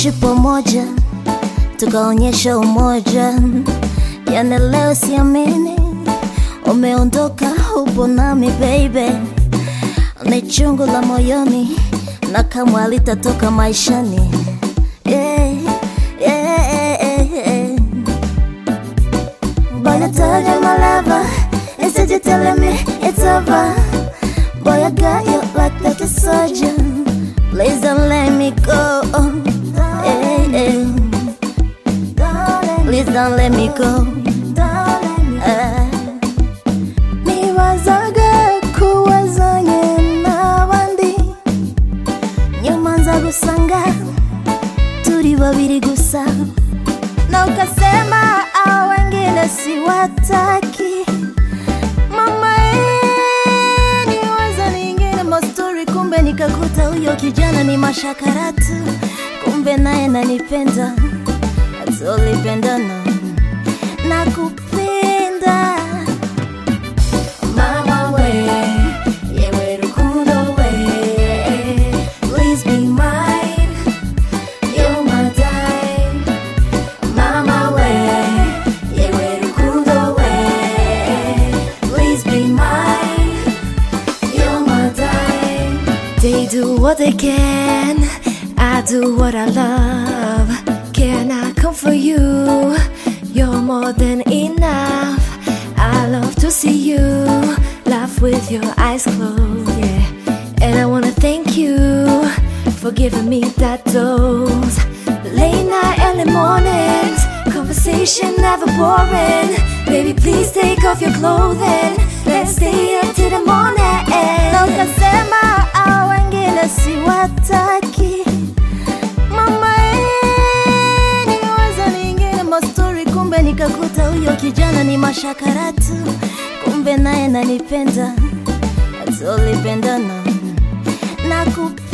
tuishi pamoja, tukaonyesha umoja. Yani leo siamini umeondoka, upo nami baby. Ni chungu la moyoni na kama litatoka maishani. Yeah, yeah, yeah. Boy, I told you my lover, instead you telling me it's over. Boy, I got you like a soldier. Please don't let me go. Hey, hey. Please don't let me go. Niwazaga kuwazanye na bandi, nyuma nza gusanga turi babiri gusa, na ukasema wengine siwataki. Mama niwaza ningine mastori, kumbe nikakuta huyo kijana ni mashakaratu. Kumbe naye nanipenda, tulipendana na kupenda. Mama we, yewe rukundo we, please be mine, you're my dime. Mama we, yewe rukundo we, please be mine, you're my dime. They do what they can, I do what I love. Can I come for you? You're more than enough. I love to see you laugh with your eyes closed, yeah. And I wanna thank you for giving me that dose. Late night, early mornings, conversation never boring. Baby, please take off your clothing, let's stay up till the morning. Na ukasema wengine siwataki. Mama niwaza ningine mastori, kumbe nikakuta huyo kijana ni mashakaratu. Kumbe naye nanipenda, tulipendana na kupenda.